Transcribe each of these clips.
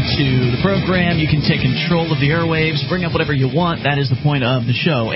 into the program. You can take control of the airwaves, bring up whatever you want. That is the point of the show.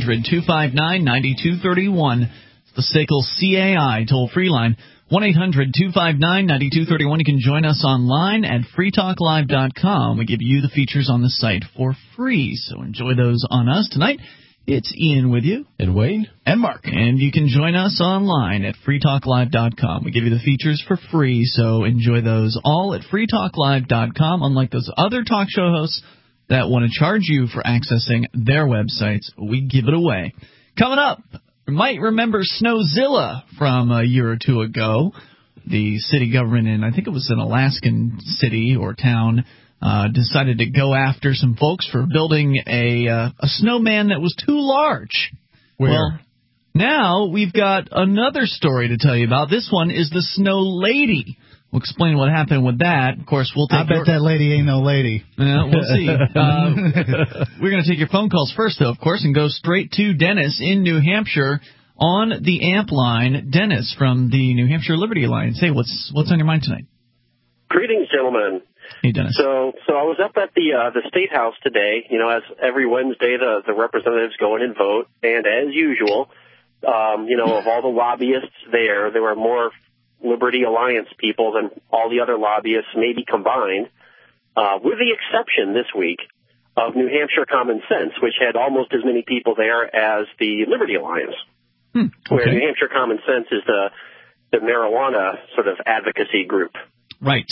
800-259-9231. The SACL CAI toll-free line. 1-800-259-9231. You can join us online at freetalklive.com. We give you the features on the site for free, so enjoy those on us tonight. It's Ian with you. And Wayne. And Mark. And you can join us online at freetalklive.com. We give you the features for free, so enjoy those all at freetalklive.com, unlike those other talk show hosts that want to charge you for accessing their websites. We give it away. Coming up, you might remember Snowzilla from a year or two ago. The city government in, I think it was an Alaskan city or town, decided to go after some folks for building a snowman that was too large. Where? Well, now we've got another story to tell you about. This one is the Snow Lady. We'll explain what happened with that. Of course, we'll take. I bet that lady ain't no lady. Yeah, we'll see. We're going to take your phone calls first, though, of course, and go straight to Dennis in New Hampshire on the AMP line. Dennis from the New Hampshire Liberty Alliance. Hey, what's on your mind tonight? Greetings, gentlemen. Hey, Dennis. So I was up at the State House today. You know, as every Wednesday, the representatives go in and vote, and as usual, of all the lobbyists there were more Liberty Alliance people than all the other lobbyists maybe combined, with the exception this week of New Hampshire Common Sense, which had almost as many people there as the Liberty Alliance, where New Hampshire Common Sense is the marijuana sort of advocacy group. Right.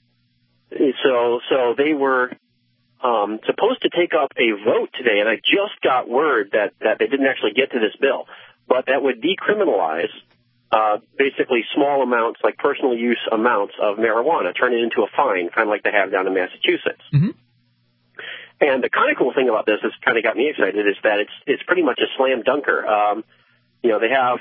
So they were supposed to take up a vote today, and I just got word that they didn't actually get to this bill, but that would decriminalize basically small amounts, like personal use amounts of marijuana, turn it into a fine, kind of like they have down in Massachusetts. Mm-hmm. And the kind of cool thing about this has kind of got me excited is that it's pretty much a slam dunker. They have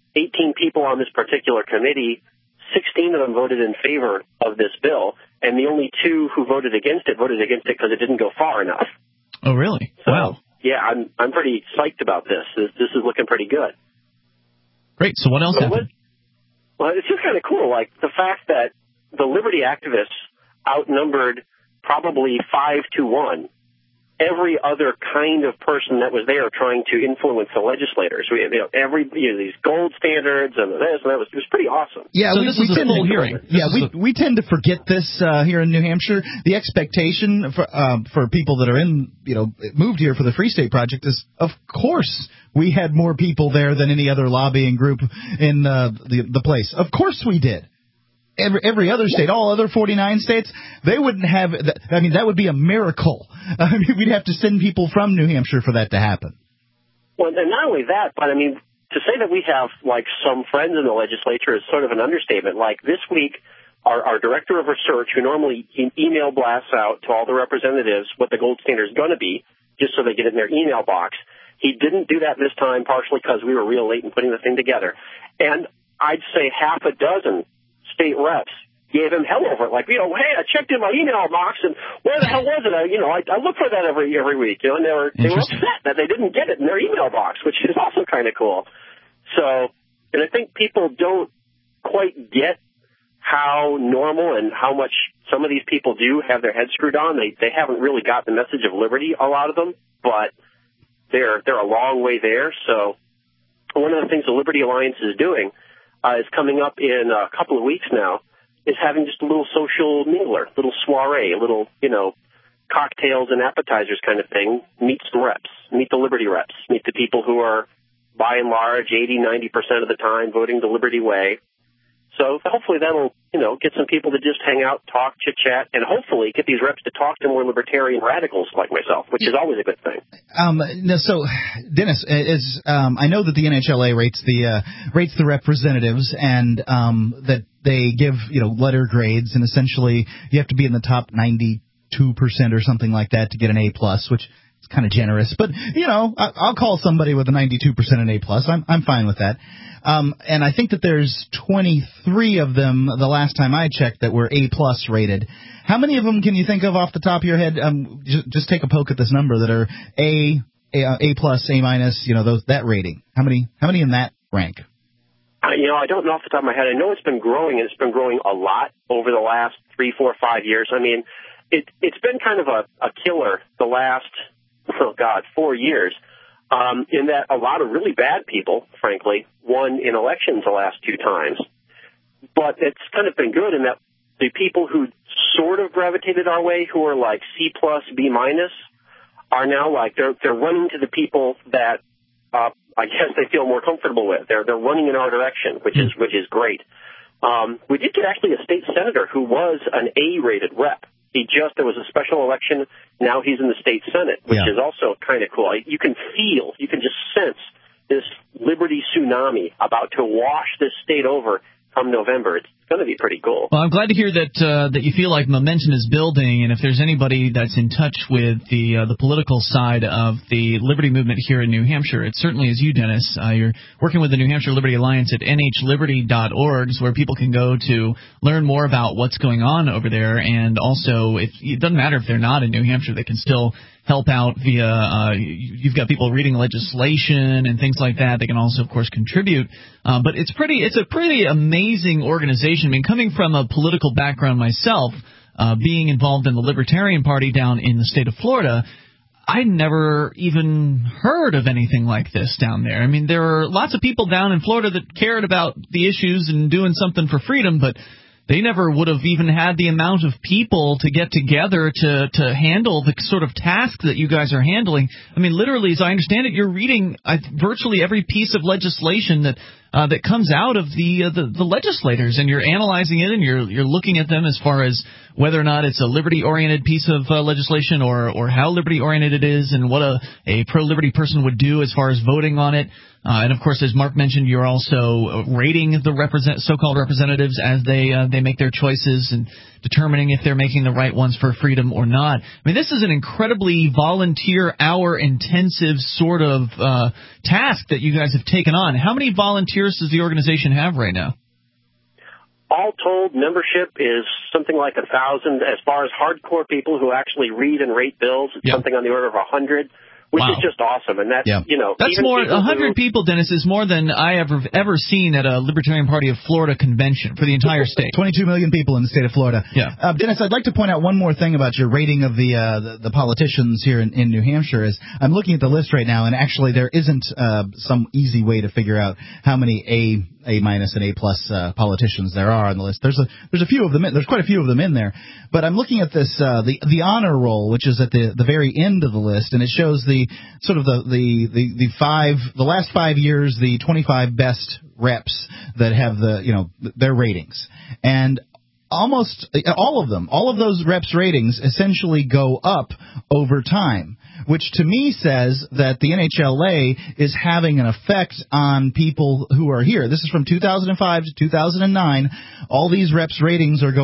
18 people on this particular committee. 16 of them voted in favor of this bill, and the only 2 who voted against it because it didn't go far enough. Oh, really? So, wow. Yeah, I'm pretty psyched about this. This is looking pretty good. Great. So what else happened? Well, it's just kind of cool, like the fact that the Liberty activists outnumbered probably 5-1 every other kind of person that was there trying to influence the legislators. These gold standards and this and that was pretty awesome. Yeah, so this is a full hearing. Yeah, we tend to forget this here in New Hampshire. The expectation for people that are moved here for the Free State Project is, of course, we had more people there than any other lobbying group in the place. Of course we did. Every other state, all other 49 states, they wouldn't have. That would be a miracle. We'd have to send people from New Hampshire for that to happen. Well, and not only that, but to say that we have like some friends in the legislature is sort of an understatement. Like this week, our director of research, who normally email blasts out to all the representatives what the gold standard is going to be, just so they get it in their email box, he didn't do that this time, partially because we were real late in putting the thing together. And I'd say half a dozen state reps gave him hell over it. Like, hey, I checked in my email box, and where the hell was it? I look for that every week, and they were upset that they didn't get it in their email box, which is also kind of cool. So, and I think people don't quite get how normal and how much some of these people do have their heads screwed on. They haven't really got the message of liberty, a lot of them, but they're a long way there. So one of the things the Liberty Alliance is doing is coming up in a couple of weeks now, is having just a little social mingler, little soiree, a little, cocktails and appetizers kind of thing. Meet some reps, meet the Liberty reps, meet the people who are, by and large, 80-90% of the time voting the Liberty way. So hopefully that'll, get some people to just hang out, talk, chit-chat, and hopefully get these reps to talk to more libertarian radicals like myself, which is always a good thing. So, Dennis, I know that the NHLA rates the representatives and that they give, letter grades, and essentially you have to be in the top 92% or something like that to get an A+, which is kind of generous. But, I'll call somebody with a 92% an A+. I'm fine with that. And I think that there's 23 of them the last time I checked that were A+ rated. How many of them can you think of off the top of your head? Just take a poke at this number that are A+, A-, that rating. How many in that rank? I don't know off the top of my head. I know it's been growing, and it's been growing a lot over the last 3, 4, 5 years. it's been kind of a killer the last, 4 years, in that a lot of really bad people, frankly, won in elections the last 2 times. But it's kind of been good in that the people who sort of gravitated our way, who are like C+, B-, are now like they're running to the people that I guess they feel more comfortable with. They're running in our direction, which is great. We did get actually a state senator who was an A-rated rep. There was a special election. Now he's in the state senate, which is also kind of cool. You can just sense this liberty tsunami about to wash this state over come November. It's going to be pretty cool. Well, I'm glad to hear that you feel like momentum is building, and if there's anybody that's in touch with the political side of the liberty movement here in New Hampshire, it certainly is you, Dennis. You're working with the New Hampshire Liberty Alliance at nhliberty.org, where people can go to learn more about what's going on over there, and also it doesn't matter if they're not in New Hampshire, they can still help out via you've got people reading legislation and things like that. They can also, of course, contribute. But it's a pretty amazing organization. I mean, coming from a political background myself, being involved in the Libertarian Party down in the state of Florida, I never even heard of anything like this down there. I mean, there are lots of people down in Florida that cared about the issues and doing something for freedom, but they never would have even had the amount of people to get together to handle the sort of task that you guys are handling. I mean, literally, as I understand it, you're reading virtually every piece of legislation that comes out of the legislators, and you're analyzing it, and you're looking at them as far as whether or not it's a liberty-oriented piece of legislation or how liberty-oriented it is, and what a pro-liberty person would do as far as voting on it. And, of course, as Mark mentioned, you're also rating the so-called representatives as they make their choices and determining if they're making the right ones for freedom or not. I mean, this is an incredibly volunteer, hour-intensive sort of task that you guys have taken on. How many volunteers does the organization have right now? All told, membership is something like 1,000. As far as hardcore people who actually read and rate bills, it's something on the order of 100. Which is just awesome, and that's that's more. 100 people, Dennis, is more than I ever seen at a Libertarian Party of Florida convention for the entire state. 22 million people in the state of Florida. Yeah, Dennis, I'd like to point out one more thing about your rating of the politicians here in New Hampshire. Is I'm looking at the list right now, and actually there isn't some easy way to figure out how many A- and A+ politicians there are on the list. There's a few of them. There's quite a few of them in there. But I'm looking at this the honor roll, which is at the very end of the list, and it shows the last 5 years, the 25 best reps that have their ratings, and almost all of those reps' ratings essentially go up over time, which to me says that the NHLA is having an effect on people who are here. This is from 2005 to 2009. All these reps' ratings are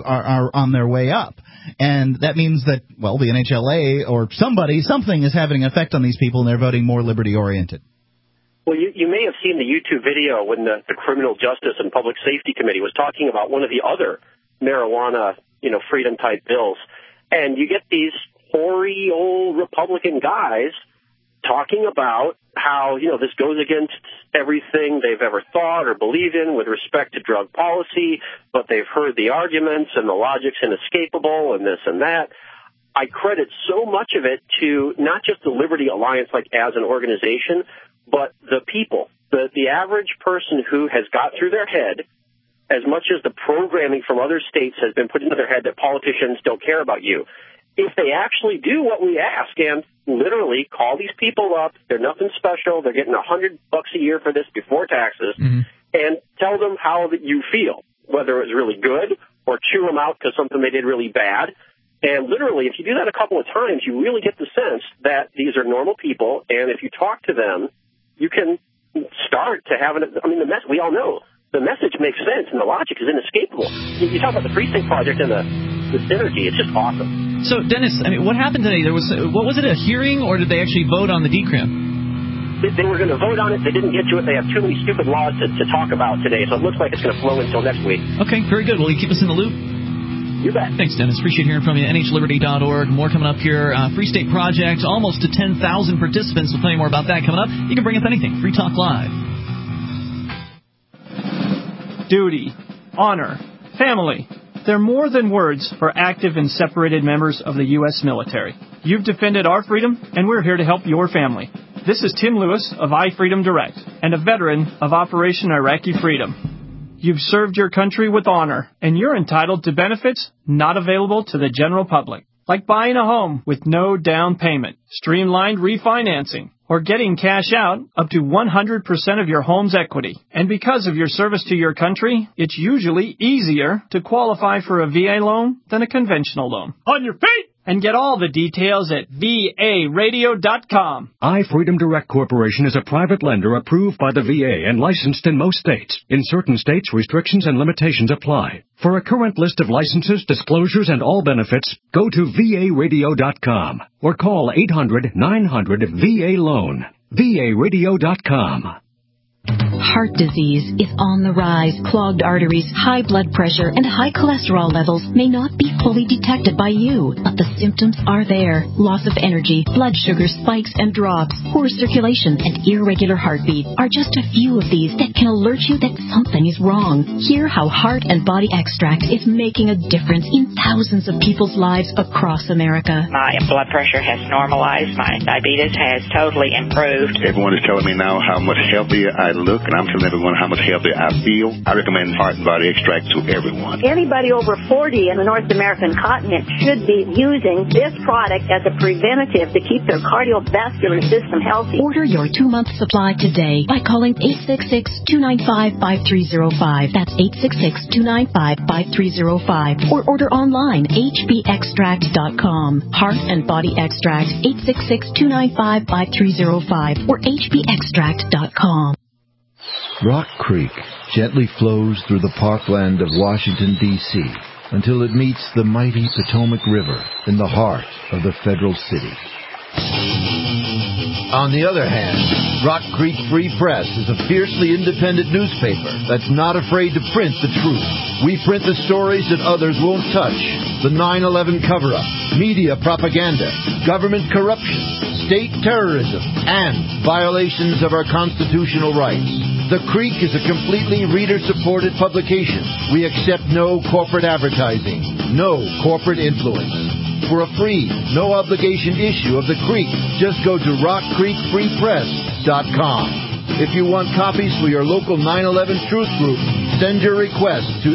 on their way up. And that means that, well, the NHLA or something is having an effect on these people, and they're voting more liberty-oriented. Well, you may have seen the YouTube video when the Criminal Justice and Public Safety Committee was talking about one of the other marijuana, freedom-type bills. And you get these hoary old Republican guys talking about how, this goes against everything they've ever thought or believed in with respect to drug policy, but they've heard the arguments and the logic's inescapable and this and that. I credit so much of it to not just the Liberty Alliance, as an organization, but the people, the average person who has got through their head, as much as the programming from other states has been put into their head that politicians don't care about you. If they actually do what we ask and literally call these people up, they're nothing special, they're getting $100 a year for this before taxes, and tell them how you feel, whether it was really good or chew them out because something they did really bad. And literally, if you do that a couple of times, you really get the sense that these are normal people, and if you talk to them, you can start to have we all know the message makes sense and the logic is inescapable. You talk about the Free State Project and the synergy, it's just awesome. So, Dennis, what happened today? What was it, a hearing, or did they actually vote on the decrim? They were going to vote on it. They didn't get to it. They have too many stupid laws to talk about today, so it looks like it's going to flow until next week. Okay, very good. Will you keep us in the loop? You bet. Thanks, Dennis. Appreciate hearing from you. NHLiberty.org. More coming up here. Free State Project, almost to 10,000 participants. We'll tell you more about that coming up. You can bring up anything. Free Talk Live. Duty, honor, family. They're more than words for active and separated members of the U.S. military. You've defended our freedom, and we're here to help your family. This is Tim Lewis of iFreedom Direct and a veteran of Operation Iraqi Freedom. You've served your country with honor, and you're entitled to benefits not available to the general public, like buying a home with no down payment, streamlined refinancing, or getting cash out up to 100% of your home's equity. And because of your service to your country, it's usually easier to qualify for a VA loan than a conventional loan. On your feet! And get all the details at VARadio.com. iFreedom Direct Corporation is a private lender approved by the VA and licensed in most states. In certain states, restrictions and limitations apply. For a current list of licenses, disclosures, and all benefits, go to VARadio.com or call 800-900-VA-LOAN. VARadio.com. Heart disease is on the rise. Clogged arteries, high blood pressure, and high cholesterol levels may not be fully detected by you, but the symptoms are there. Loss of energy, blood sugar spikes and drops, poor circulation, and irregular heartbeat are just a few of these that can alert you that something is wrong. Hear how Heart and Body Extract is making a difference in thousands of people's lives across America. My blood pressure has normalized. My diabetes has totally improved. Everyone is telling me now how much healthier I look, and I'm telling everyone how much healthier I feel. I recommend Heart and Body Extract to everyone. Anybody over 40 in the North American continent should be using this product as a preventative to keep their cardiovascular system healthy. Order your 2-month supply today by calling 866-295-5305. That's 866-295-5305. Or order online, hbextract.com. Heart and Body Extract, 866-295-5305 or hbextract.com. Rock Creek gently flows through the parkland of Washington, D.C. until it meets the mighty Potomac River in the heart of the federal city. On the other hand, Rock Creek Free Press is a fiercely independent newspaper that's not afraid to print the truth. We print the stories that others won't touch. The 9/11 cover-up, media propaganda, government corruption, state terrorism, and violations of our constitutional rights. The Creek is a completely reader-supported publication. We accept no corporate advertising, no corporate influence. For a free, no-obligation issue of The Creek, just go to rockcreekfreepress.com. If you want copies for your local 9/11 Truth Group, send your request to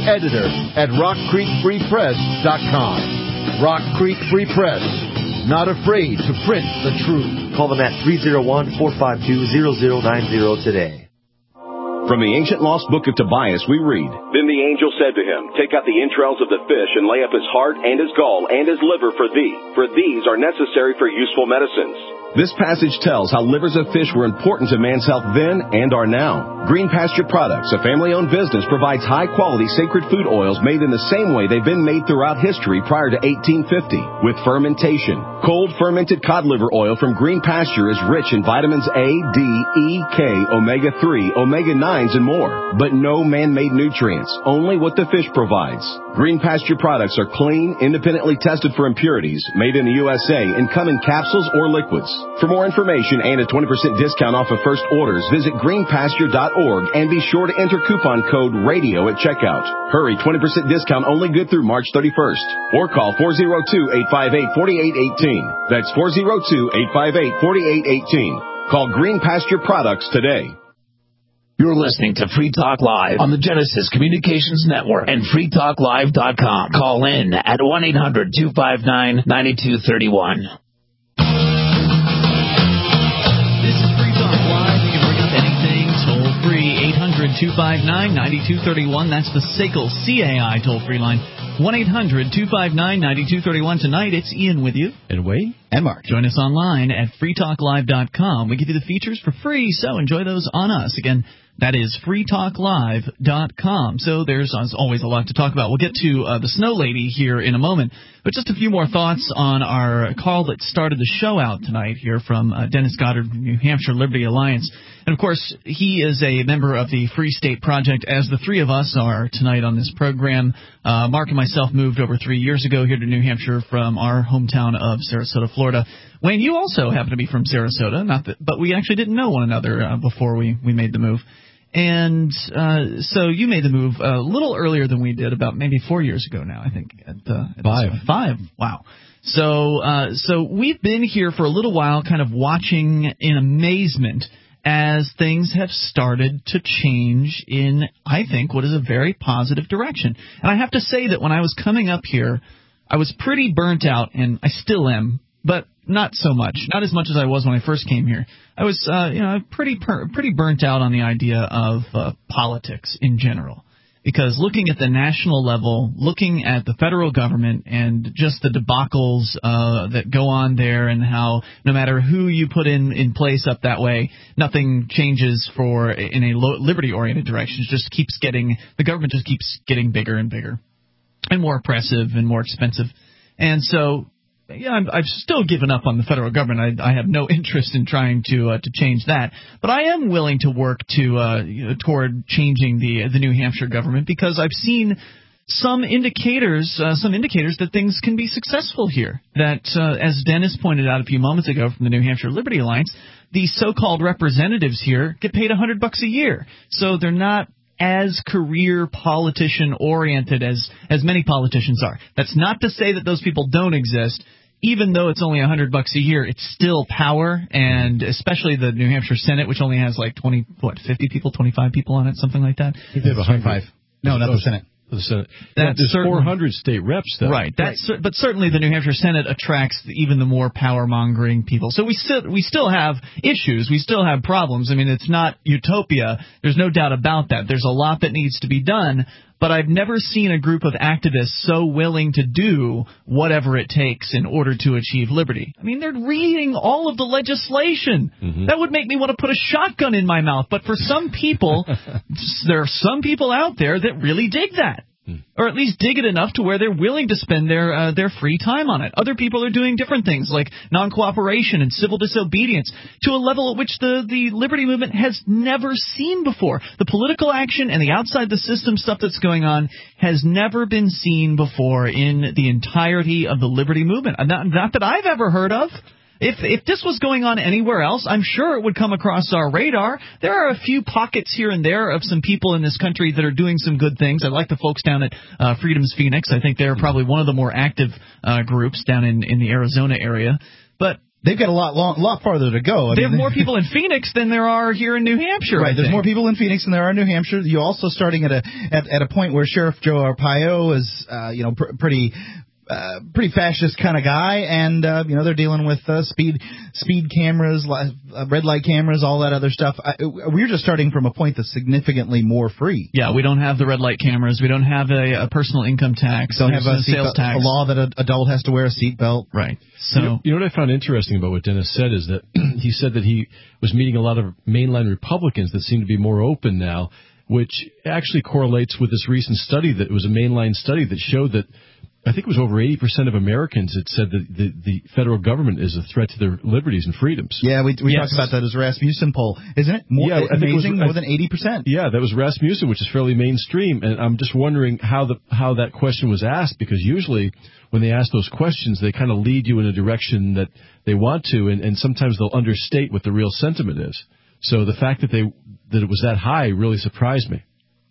editor@rockcreekfreepress.com. Rock Creek Free Press, not afraid to print the truth. Call them at 301-452-0090 today. From the ancient lost book of Tobias, we read, Then the angel said to him, Take out the entrails of the fish and lay up his heart and his gall and his liver for thee, for these are necessary for useful medicines. This passage tells how livers of fish were important to man's health then and are now. Green Pasture Products, a family-owned business, provides high-quality sacred food oils made in the same way they've been made throughout history prior to 1850, with fermentation. Cold fermented cod liver oil from Green Pasture is rich in vitamins A, D, E, K, omega-3, omega-9s, and more. But no man-made nutrients, only what the fish provides. Green Pasture products are clean, independently tested for impurities, made in the USA, and come in capsules or liquids. For more information and a 20% discount off of first orders, visit greenpasture.org and be sure to enter coupon code RADIO at checkout. Hurry, 20% discount only good through March 31st. Or call 402-858-4818. That's 402-858-4818. Call Green Pasture Products today. You're listening to Free Talk Live on the Genesis Communications Network and freetalklive.com. Call in at 1-800-259-9231. This is Free Talk Live. You can bring up anything toll-free. 800-259-9231. That's the SACL CAI toll-free line. 1-800-259-9231. Tonight, it's Ian with you. And Wade. And Mark. Join us online at freetalklive.com. We give you the features for free, so enjoy those on us. Again, that is freetalklive.com. So there's always a lot to talk about. We'll get to the Snow Lady here in a moment. But just a few more thoughts on our call that started the show out tonight here from Dennis Goddard, New Hampshire Liberty Alliance. And, of course, he is a member of the Free State Project, as the three of us are tonight on this program. Mark and myself moved over 3 years ago here to New Hampshire from our hometown of Sarasota, Florida. Wayne, you also happen to be from Sarasota, but we actually didn't know one another before we made the move. And so you made the move a little earlier than we did, about maybe 4 years ago now, I think. At 5. Wow. So we've been here for a little while, kind of watching in amazement as things have started to change in, I think, what is a very positive direction. And I have to say that when I was coming up here, I was pretty burnt out, and I still am, but not so much. Not as much as I was when I first came here. I was, pretty burnt out on the idea of politics in general. Because looking at the national level, looking at the federal government and just the debacles that go on there, and how no matter who you put in place up that way, nothing changes in a liberty-oriented direction. The government just keeps getting bigger and bigger and more oppressive and more expensive. And so, yeah, I've still given up on the federal government. I have no interest in trying to change that, but I am willing to work toward changing the New Hampshire government, because I've seen some indicators that things can be successful here. That, as Dennis pointed out a few moments ago from the New Hampshire Liberty Alliance, the so-called representatives here get paid $100 a year, so they're not as career politician oriented as many politicians are. That's not to say that those people don't exist. Even though it's only $100 a year, it's still power, and especially the New Hampshire Senate, which only has like 50 people, 25 people on it, something like that. I think they have 105. No, not the Senate. The Senate. There's 400 state reps, though. Right. But certainly the New Hampshire Senate attracts even the more power-mongering people. So we still have issues. We still have problems. I mean, it's not utopia. There's no doubt about that. There's a lot that needs to be done. But I've never seen a group of activists so willing to do whatever it takes in order to achieve liberty. I mean, they're reading all of the legislation. Mm-hmm. That would make me want to put a shotgun in my mouth. But for some people, there are some people out there that really dig that. Or at least dig it enough to where they're willing to spend their free time on it. Other people are doing different things, like non-cooperation and civil disobedience, to a level at which the liberty movement has never seen before. The political action and the outside the system stuff that's going on has never been seen before in the entirety of the liberty movement. Not that I've ever heard of. If this was going on anywhere else, I'm sure it would come across our radar. There are a few pockets here and there of some people in this country that are doing some good things. I like the folks down at Freedom's Phoenix. I think they're probably one of the more active groups down in the Arizona area. But they've got a lot farther to go. They have more people in Phoenix than there are here in New Hampshire. Right, there's more people in Phoenix than there are in New Hampshire. You're also starting at a point where Sheriff Joe Arpaio is pretty fascist kind of guy, and they're dealing with speed cameras, red light cameras, all that other stuff. We're just starting from a point that's significantly more free. Yeah, we don't have the red light cameras. We don't have a personal income tax. Don't have a sales tax. A law that an adult has to wear a seatbelt. Right. So you know what I found interesting about what Dennis said is that he said that he was meeting a lot of mainline Republicans that seem to be more open now, which actually correlates with this recent study that was a mainline study that showed that I think it was over 80% of Americans that said that the federal government is a threat to their liberties and freedoms. Yeah, we talked about that as a Rasmussen poll, isn't it? Amazing, more than 80%. Yeah, that was Rasmussen, which is fairly mainstream, and I'm just wondering how that question was asked, because usually when they ask those questions, they kind of lead you in a direction that they want to, and sometimes they'll understate what the real sentiment is. So the fact that it was that high really surprised me.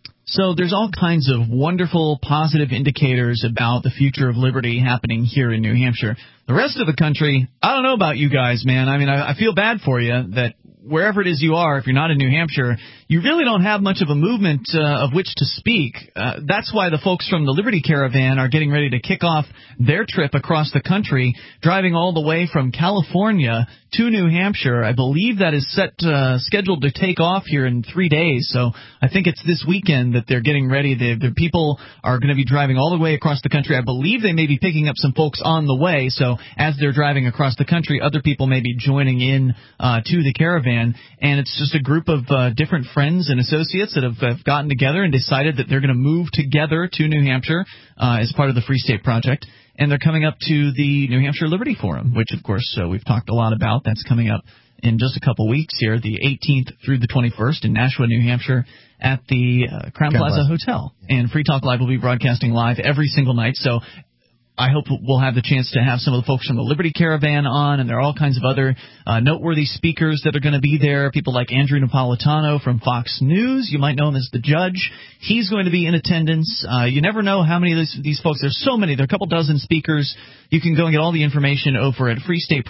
So there's all kinds of wonderful, positive indicators about the future of liberty happening here in New Hampshire. The rest of the country, I don't know about you guys, man. I mean, I feel bad for you that wherever it is you are, if you're not in New Hampshire, you really don't have much of a movement of which to speak. That's why the folks from the Liberty Caravan are getting ready to kick off their trip across the country, driving all the way from California to New Hampshire. I believe that is scheduled to take off here in 3 days. So I think it's this weekend that they're getting ready. The people are going to be driving all the way across the country. I believe they may be picking up some folks on the way. So as they're driving across the country, other people may be joining in to the caravan. And it's just a group of different friends and associates that have gotten together and decided that they're going to move together to New Hampshire as part of the Free State Project. And they're coming up to the New Hampshire Liberty Forum, which, of course, we've talked a lot about. That's coming up in just a couple weeks here, the 18th through the 21st in Nashua, New Hampshire, at the Crown Plaza Hotel. And Free Talk Live will be broadcasting live every single night. So I hope we'll have the chance to have some of the folks from the Liberty Caravan on, and there are all kinds of other noteworthy speakers that are going to be there. People like Andrew Napolitano from Fox News. You might know him as the Judge. He's going to be in attendance. You never know how many of these folks. There's so many. There are a couple dozen speakers. You can go and get all the information over at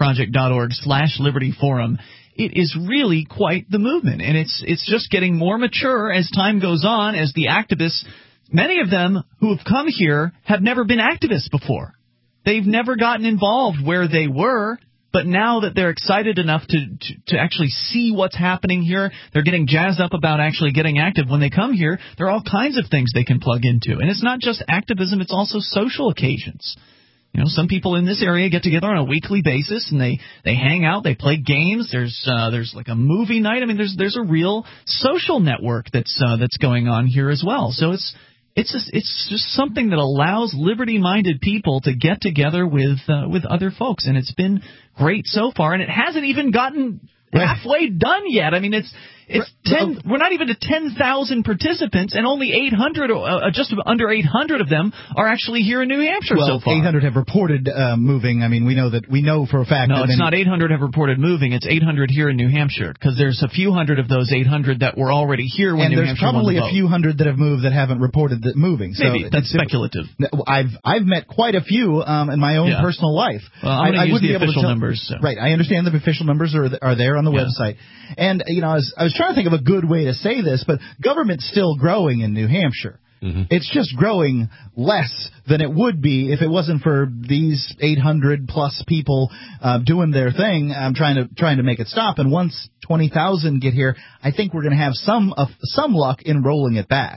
freestateproject.org/libertyforum. It is really quite the movement, and it's just getting more mature as time goes on, as the activists, many of them who have come here have never been activists before. They've never gotten involved where they were, but now that they're excited enough to actually see what's happening here, they're getting jazzed up about actually getting active. When they come here, there are all kinds of things they can plug into. And it's not just activism, it's also social occasions. You know, some people in this area get together on a weekly basis and they hang out, they play games. There's like a movie night. I mean, there's a real social network that's going on here as well. So it's just something that allows liberty-minded people to get together with other folks, and it's been great so far. And it hasn't even gotten halfway done yet. I mean, we're not even to 10,000 participants, and only 800, just under 800 of them are actually here in New Hampshire so far. 800 have reported moving. I mean, we know for a fact. No, it's not 800 have reported moving. It's 800 here in New Hampshire, because there's a few hundred of those 800 that were already here when New Hampshire won the vote. And there's probably a few hundred that have moved that haven't reported that moving. Maybe. That's speculative. I've met quite a few in my own personal life. Well, I'm going to use the official numbers. So. Right. I understand the official numbers are there on the website. And, you know, I was trying to think of a good way to say this, but government's still growing in New Hampshire. Mm-hmm. It's just growing less than it would be if it wasn't for these 800-plus people doing their thing, trying to make it stop. And once 20,000 get here, I think we're going to have some luck in rolling it back.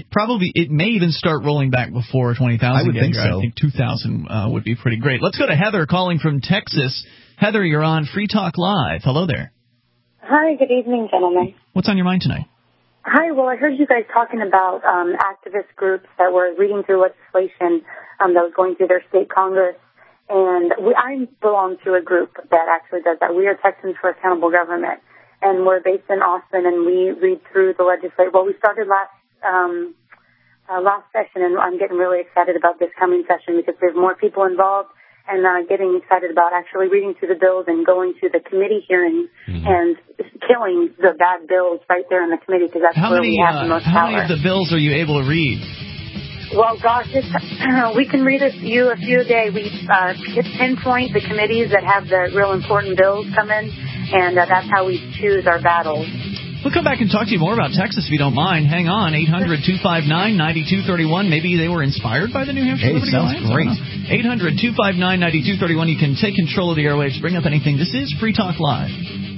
It may even start rolling back before 20,000. I would think so. I think 2,000 would be pretty great. Let's go to Heather calling from Texas. Heather, you're on Free Talk Live. Hello there. Hi, good evening, gentlemen. What's on your mind tonight? Hi, well, I heard you guys talking about activist groups that were reading through legislation that was going through their state Congress, and I belong to a group that actually does that. We are Texans for Accountable Government, and we're based in Austin, and we read through the legislation. Well, we started last session, and I'm getting really excited about this coming session because there's more people involved, and getting excited about actually reading through the bills and going to the committee hearings and killing the bad bills right there in the committee, because that's where we have the most power. How many of the bills are you able to read? Well, gosh, we can read a few a day. We pinpoint the committees that have the real important bills come in, and that's how we choose our battles. We'll come back and talk to you more about Texas if you don't mind. Hang on, 800-259-9231. Maybe they were inspired by the New Hampshire Liberty Alliance. Great. 800-259-9231. You can take control of the airwaves, bring up anything. This is Free Talk Live.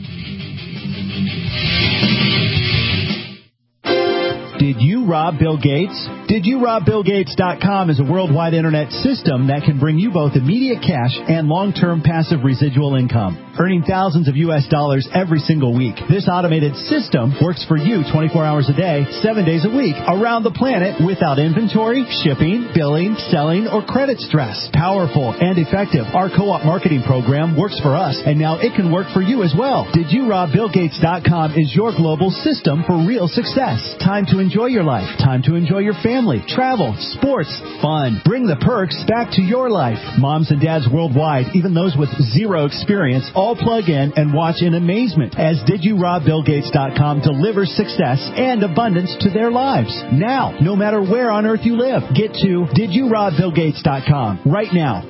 Did you rob Bill Gates? DidYouRobBillGates.com is a worldwide internet system that can bring you both immediate cash and long-term passive residual income, earning thousands of U.S. dollars every single week. This automated system works for you 24 hours a day, 7 days a week, around the planet without inventory, shipping, billing, selling, or credit stress. Powerful and effective. Our co-op marketing program works for us, and now it can work for you as well. DidYouRobBillGates.com is your global system for real success. Time to enjoy your life. Time to enjoy your family, travel, sports, fun. Bring the perks back to your life. Moms and dads worldwide, even those with zero experience, all plug in and watch in amazement as DidYouRobBillGates.com delivers success and abundance to their lives. Now, no matter where on earth you live, get to DidYouRobBillGates.com right now.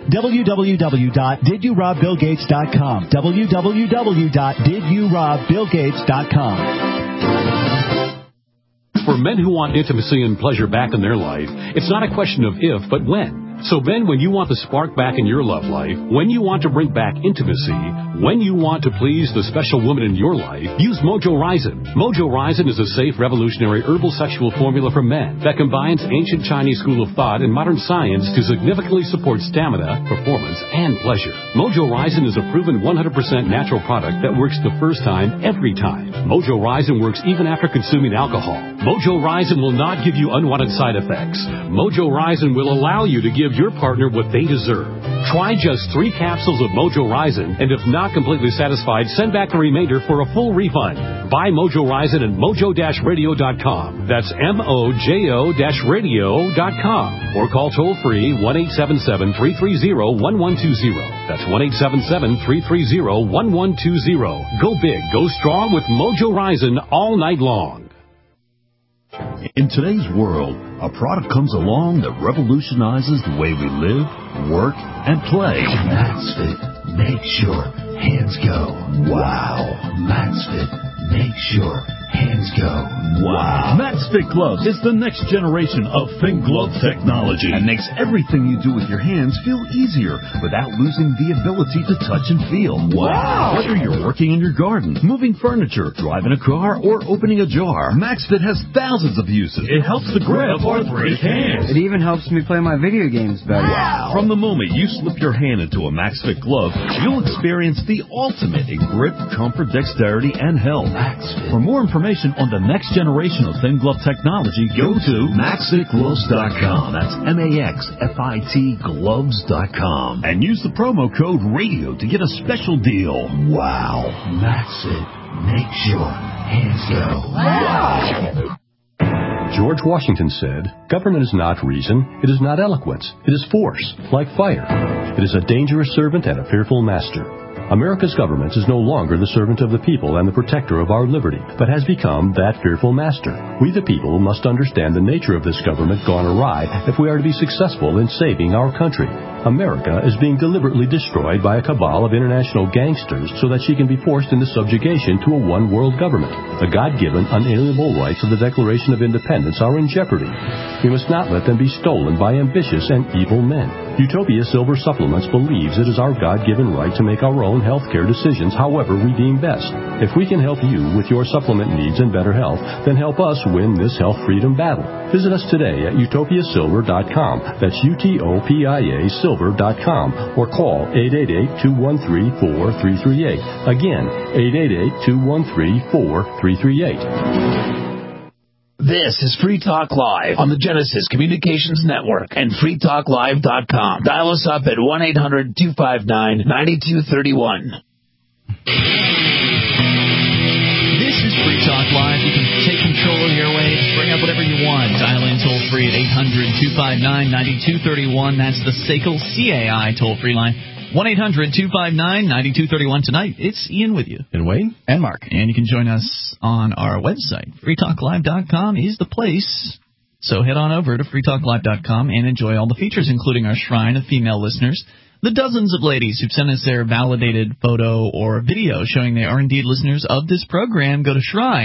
www.DidYouRobBillGates.com. www.DidYouRobBillGates.com. For men who want intimacy and pleasure back in their life, it's not a question of if, but when. So Ben, when you want the spark back in your love life, when you want to bring back intimacy, when you want to please the special woman in your life, use Mojo Rising. Mojo Rising is a safe, revolutionary herbal sexual formula for men that combines ancient Chinese school of thought and modern science to significantly support stamina, performance, and pleasure. Mojo Rising is a proven 100% natural product that works the first time, every time. Mojo Rising works even after consuming alcohol. Mojo Rising will not give you unwanted side effects. Mojo Rising will allow you to give give your partner what they deserve. Try just 3 capsules of Mojo Ryzen, and if not completely satisfied, send back the remainder for a full refund. Buy Mojo Ryzen at mojo-radio.com. That's mojo-radio.com. Or call toll-free 1-877-330-1120. That's 1-877-330-1120. Go big, go strong with Mojo Ryzen all night long. In today's world, a product comes along that revolutionizes the way we live, work, and play. MaxFit makes your hands go wow. MaxFit makes your hands go wow. MaxFit Gloves is the next generation of thin glove technology and makes everything you do with your hands feel easier without losing the ability to touch and feel. Wow! Whether you're working in your garden, moving furniture, driving a car, or opening a jar, MaxFit has thousands of uses. It helps the grip of arthritic hands. It even helps me play my video games better. Wow! From the moment you slip your hand into a MaxFit glove, you'll experience the ultimate in grip, comfort, dexterity, and health. MaxFit. For more information on the next generation of thin glove technology, go to MaxFitGloves.com. That's MaxFit Gloves.com. And use the promo code RADIO to get a special deal. Wow. MaxFit makes your hands go wow. George Washington said, "Government is not reason, it is not eloquence, it is force, like fire. It is a dangerous servant and a fearful master." America's government is no longer the servant of the people and the protector of our liberty, but has become that fearful master. We the people must understand the nature of this government gone awry if we are to be successful in saving our country. America is being deliberately destroyed by a cabal of international gangsters so that she can be forced into subjugation to a one-world government. The God-given, unalienable rights of the Declaration of Independence are in jeopardy. We must not let them be stolen by ambitious and evil men. Utopia Silver Supplements believes it is our God-given right to make our own healthcare decisions however we deem best. If we can help you with your supplement needs and better health, then help us win this health freedom battle. Visit us today at utopiasilver.com. That's UTOPIA Silver.com, or call 888-213-4338. Again, 888-213-4338. This is Free Talk Live on the Genesis Communications Network and freetalklive.com. Dial us up at 1-800-259-9231. This is Free Talk Live. You can take control of your waves, bring up whatever you want. Dial in toll-free at 800-259-9231. That's the SACL CAI toll-free line. 1-800-259-9231. Tonight, it's Ian with you. And Wayne. And Mark. And you can join us on our website. freetalklive.com is the place. So head on over to freetalklive.com and enjoy all the features, including our shrine of female listeners, the dozens of ladies who've sent us their validated photo or video showing they are indeed listeners of this program. Go to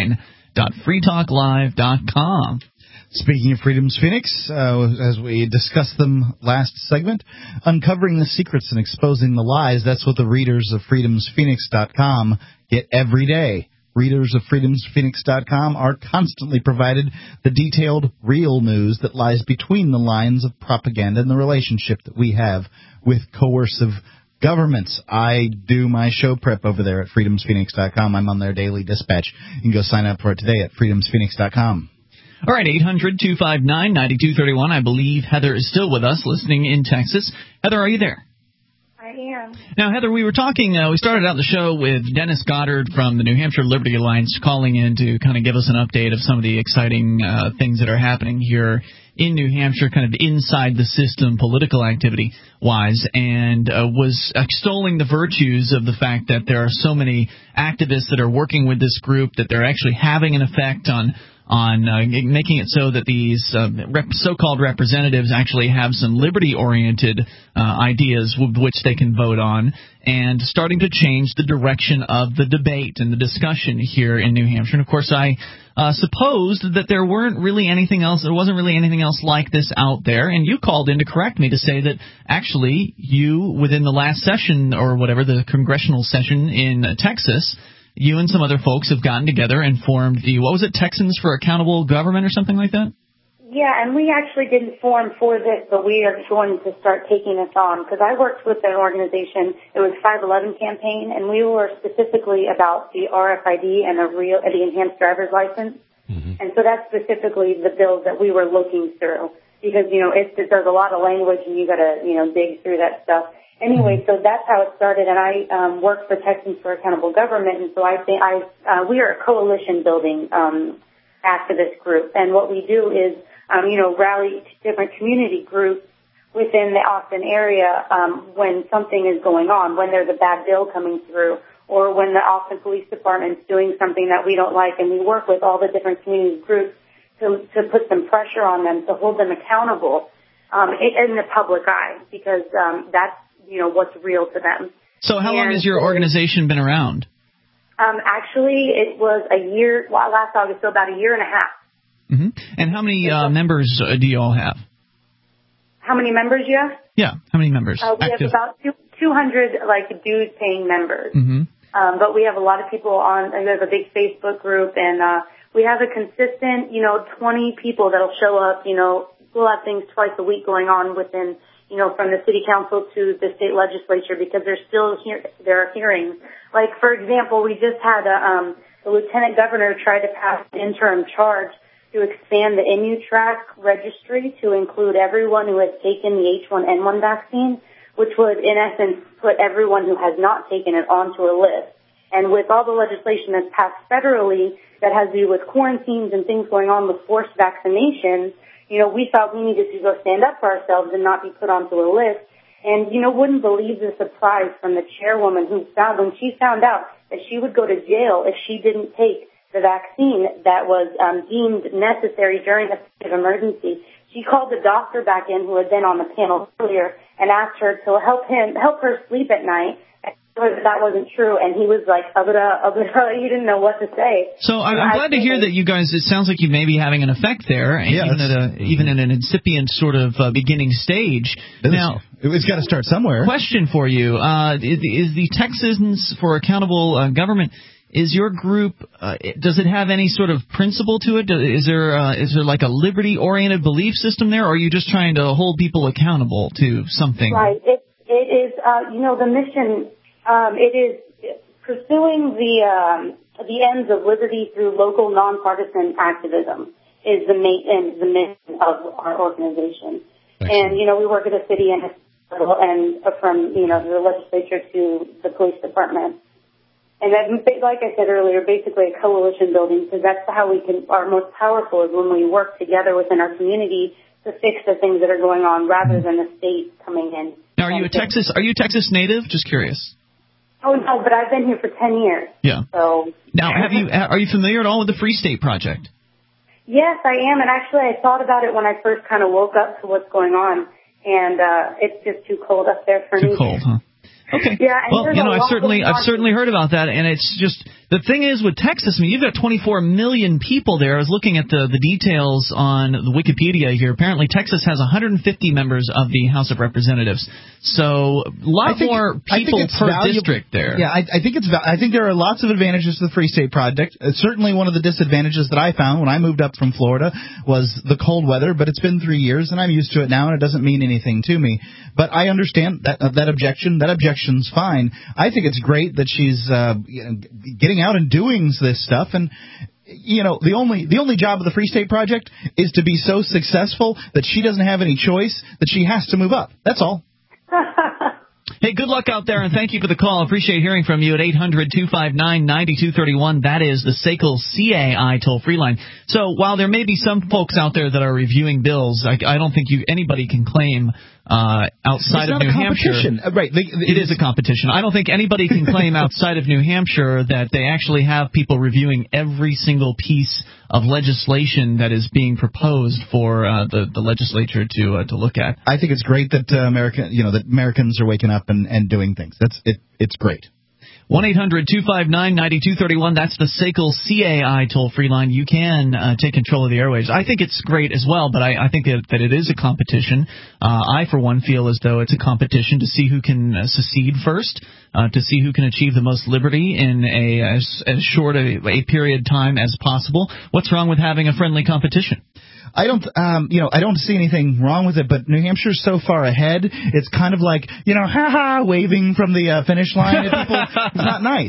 shrine.freetalklive.com. Speaking of Freedom's Phoenix, as we discussed them last segment, uncovering the secrets and exposing the lies, that's what the readers of freedomsphoenix.com get every day. Readers of freedomsphoenix.com are constantly provided the detailed, real news that lies between the lines of propaganda and the relationship that we have with coercive governments. I do my show prep over there at freedomsphoenix.com. I'm on their daily dispatch. You can go sign up for it today at freedomsphoenix.com. All right, 800-259-9231. I believe Heather is still with us, listening in Texas. Heather, are you there? I am. Now, Heather, we were talking, we started out the show with Dennis Goddard from the New Hampshire Liberty Alliance calling in to kind of give us an update of some of the exciting things that are happening here in New Hampshire, kind of inside the system, political activity-wise, and was extolling the virtues of the fact that there are so many activists that are working with this group, that they're actually having an effect on making it so that these so-called representatives actually have some liberty-oriented ideas with which they can vote on, and starting to change the direction of the debate and the discussion here in New Hampshire. And, of course, I supposed that there wasn't really anything else like this out there, and you called in to correct me to say that actually you, within the last session or whatever, the congressional session in Texas, you and some other folks have gotten together and formed the, what was it, Texans for Accountable Government or something like that? Yeah, and we actually didn't form for this, but we are going to start taking this on, because I worked with an organization, it was 511 campaign, and we were specifically about the RFID and the enhanced driver's license. Mm-hmm. And so that's specifically the bills that we were looking through. because, there's a lot of language and you got to, dig through that stuff. Anyway, so that's how it started, and I work for Texans for Accountable Government, and so we are a coalition building activist group, and what we do is, rally different community groups within the Austin area when something is going on, when there's a bad bill coming through, or when the Austin Police Department's doing something that we don't like, and we work with all the different community groups to put some pressure on them, to hold them accountable in the public eye, because that's what's real to them. So how long has your organization been around? Actually, it was a year, last August, so about a year and a half. Mm-hmm. And how many members do you all have? How many members you have? Yeah, how many members? We have about 200, dues-paying members. Mm-hmm. But we have a lot of people on, we have a big Facebook group, and we have a consistent, 20 people that'll show up, we'll have things twice a week going on within, from the city council to the state legislature, because there are hearings. Like, for example, we just had the lieutenant governor try to pass an interim charge to expand the Imutrack registry to include everyone who has taken the H1N1 vaccine, which would, in essence, put everyone who has not taken it onto a list. And with all the legislation that's passed federally that has to do with quarantines and things going on with forced vaccinations, we thought we needed to go stand up for ourselves and not be put onto a list. And, wouldn't believe the surprise from the chairwoman when she found out that she would go to jail if she didn't take the vaccine that was deemed necessary during a state of emergency. She called the doctor back in who had been on the panel earlier and asked her to help her sleep at night. That wasn't true, and he was like, he didn't know what to say. So I'm glad to hear that you guys, it sounds like you may be having an effect there, even in an incipient sort of beginning stage. Now, it's got to start somewhere. Question for you. Is the Texans for Accountable Government, is your group, does it have any sort of principle to it? Is there like a liberty-oriented belief system there, or are you just trying to hold people accountable to something? Right. It is, the mission... it is pursuing the ends of liberty through local nonpartisan activism is the mission of our organization. Excellent. And we work at a city and from the legislature to the police department. And then, like I said earlier, basically a coalition building, because that's how we are most powerful, is when we work together within our community to fix the things that are going on, rather than the state coming in. Now, are you a Texas native? Just curious. Oh, no, but I've been here for 10 years. Yeah. So. Now, are you familiar at all with the Free State Project? Yes, I am, and actually I thought about it when I first kind of woke up to what's going on, and it's just too cold up there for me. Too cold, huh? Okay. Yeah, well, I've certainly heard about that, and it's just the thing is with Texas. I mean, you've got 24 million people there. I was looking at the details on the Wikipedia here. Apparently, Texas has 150 members of the House of Representatives, so a lot more people per district there. Yeah, I think there are lots of advantages to the Free State Project. Certainly, one of the disadvantages that I found when I moved up from Florida was the cold weather. But it's been 3 years, and I'm used to it now, and it doesn't mean anything to me. But I understand that objection. That objection's fine. I think it's great that she's getting out and doing this stuff, and the only job of the Free State Project is to be so successful that she doesn't have any choice, that she has to move up. That's all. Hey, good luck out there, and thank you for the call. Appreciate hearing from you at 800-259-9231. That is the SACL CAI toll-free line. So while there may be some folks out there that are reviewing bills, I don't think anybody can claim outside of New Hampshire. Right. It is a competition. I don't think anybody can claim outside of New Hampshire that they actually have people reviewing every single piece of legislation that is being proposed for the legislature to look at. I think it's great that that Americans are waking up and doing things. It's great. 1-800-259-9231. That's the SACL CAI toll-free line. You can take control of the airwaves. I think it's great as well, but I think that it is a competition. I, for one, feel as though it's a competition to see who can secede first, to see who can achieve the most liberty in as short a period of time as possible. What's wrong with having a friendly competition? I don't see anything wrong with it, but New Hampshire's so far ahead, it's kind of like, waving from the finish line at people. It's not nice.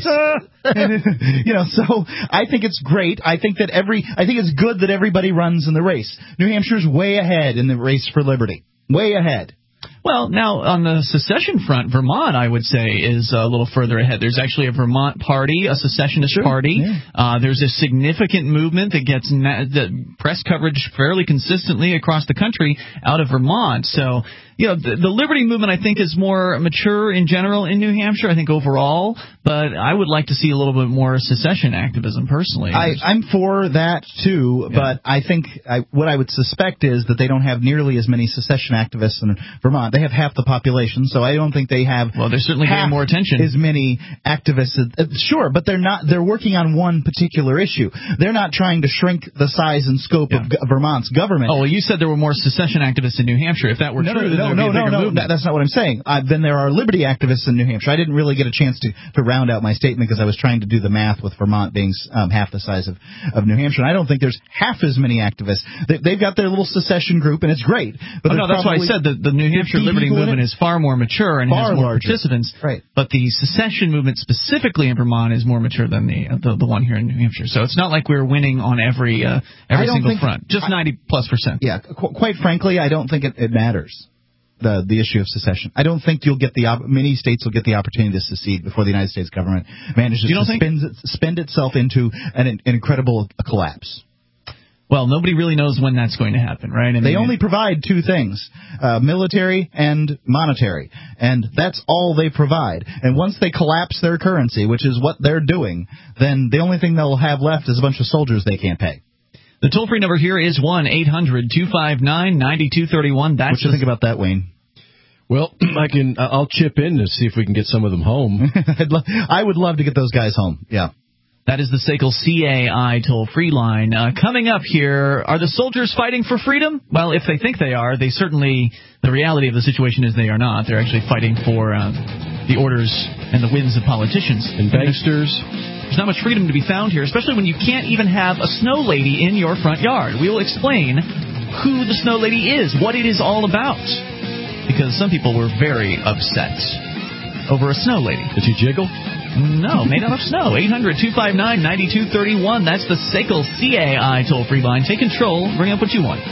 So I think it's great. I think it's good that everybody runs in the race. New Hampshire's way ahead in the race for liberty. Way ahead. Well, now, on the secession front, Vermont, I would say, is a little further ahead. There's actually a Vermont party, a secessionist party. Yeah. There's a significant movement that gets the press coverage fairly consistently across the country out of Vermont. So, the liberty movement, I think, is more mature in general in New Hampshire, I think, overall. But I would like to see a little bit more secession activism, personally. I'm for that, too. Yeah. But I think what I would suspect is that they don't have nearly as many secession activists in Vermont. They have half the population, so I don't think they have. Well, they're certainly getting more attention. As many activists, sure, but they're not. They're working on one particular issue. They're not trying to shrink the size and scope of Vermont's government. Oh, well, you said there were more secession activists in New Hampshire. If that were true, then there would be a bigger movement. That's not what I'm saying. Then there are liberty activists in New Hampshire. I didn't really get a chance to round out my statement because I was trying to do the math with Vermont being half the size of New Hampshire. And I don't think there's half as many activists. They've got their little secession group, and it's great. But that's why I said that the New Hampshire liberty movement is far more mature and has more participants. Right. But the secession movement specifically in Vermont is more mature than the one here in New Hampshire. So it's not like we're winning on every single front. Just 90+%. Yeah. Quite frankly, I don't think it matters. The issue of secession. I don't think you'll get many states will get the opportunity to secede before the United States government manages to spend itself into an incredible collapse. Well, nobody really knows when that's going to happen, right? They only provide two things, military and monetary, and that's all they provide. And once they collapse their currency, which is what they're doing, then the only thing they'll have left is a bunch of soldiers they can't pay. The toll-free number here is 1-800-259-9231. What you think about that, Wayne? Well, I'll chip in to see if we can get some of them home. I would love to get those guys home. Yeah. That is the SACL CAI toll-free line. Coming up here, are the soldiers fighting for freedom? Well, if they think they are, the reality of the situation is they are not. They're actually fighting for the orders and the whims of politicians. And banksters. There's not much freedom to be found here, especially when you can't even have a snow lady in your front yard. We will explain who the snow lady is, what it is all about, because some people were very upset over a snow lady. Did she jiggle? No, made out of snow. 800-259-9231. That's the SACL CAI toll-free line. Take control. Bring up what you want.